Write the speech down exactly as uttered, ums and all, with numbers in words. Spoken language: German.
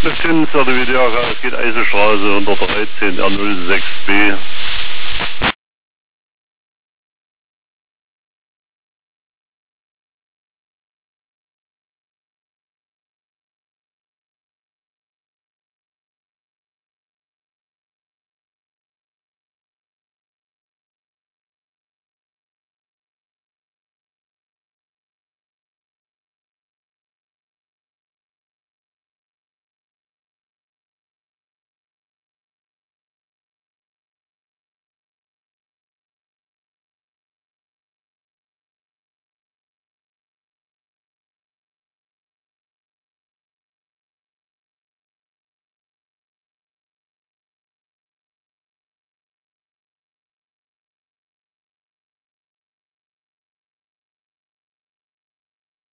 Das sind Zertifikat, es geht Eisenstraße hundertdreizehn R null sechs B.